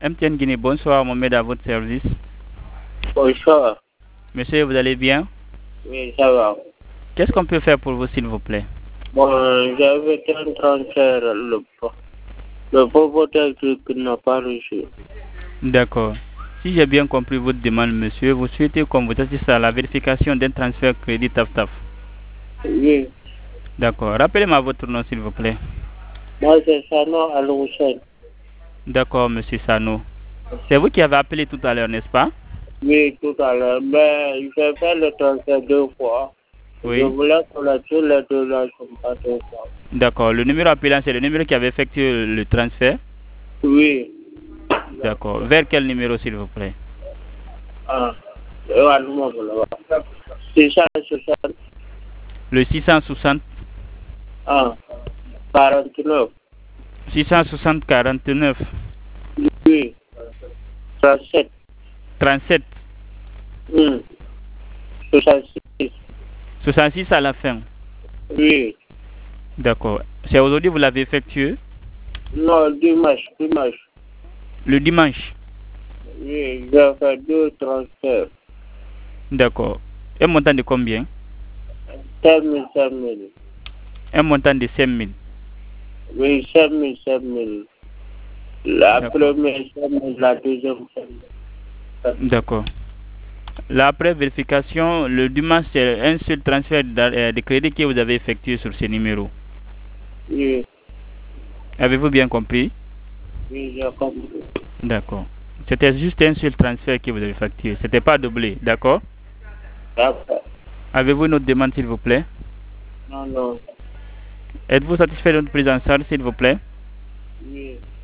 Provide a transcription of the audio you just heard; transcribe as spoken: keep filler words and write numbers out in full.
M T N Guinée, bonsoir, Mohamed à votre service. Bonsoir. Monsieur, vous allez bien? Oui, ça va. Qu'est-ce qu'on peut faire pour vous, s'il vous plaît? Bon, j'avais un transfert, le, le propriétaire qui n'a pas reçu. D'accord. Si j'ai bien compris votre demande, monsieur, vous souhaitez qu'on vous assiste à la vérification d'un transfert crédit TAF-TAF. Oui. D'accord. Rappelez-moi votre nom, s'il vous plaît. Moi, c'est Sano Al-Hussein. D'accord, monsieur Sano. C'est vous qui avez appelé tout à l'heure, n'est-ce pas? Oui, tout à l'heure. Mais j'ai fait le transfert deux fois. Oui. Je voulais collecter les deux là, je ne pas deux fois. D'accord. Le numéro appelant, c'est le numéro qui avait effectué le transfert? Oui. D'accord. Vers quel numéro, s'il vous plaît? Ah. six cent soixante. Le six cent soixante. Ah. quarante-neuf. six cent soixante quarante-neuf. Oui. trente-sept. trente-sept. Hmm. soixante-six. soixante-six à la fin. Oui. D'accord. C'est aujourd'hui que vous l'avez effectué? Non, dimanche, dimanche. Le dimanche? Oui, j'ai fait deux transferts. D'accord. Un montant de combien? cinq mille, cinq mille. Un montant de cinq mille. Oui, cinq mille, cinq mille. La première cinq mille, la deuxième cinq mille. D'accord. Après vérification, le dimanche, c'est un seul transfert de crédit que vous avez effectué sur ce numéro. Oui. Avez-vous bien compris? Oui, j'ai compris. D'accord. C'était juste un seul transfert que vous avez effectué. Ce n'était pas doublé, d'accord? D'accord. Avez-vous une autre demande, s'il vous plaît? Non, non. Êtes-vous satisfait de notre prise en charge, s'il vous plaît? Oui.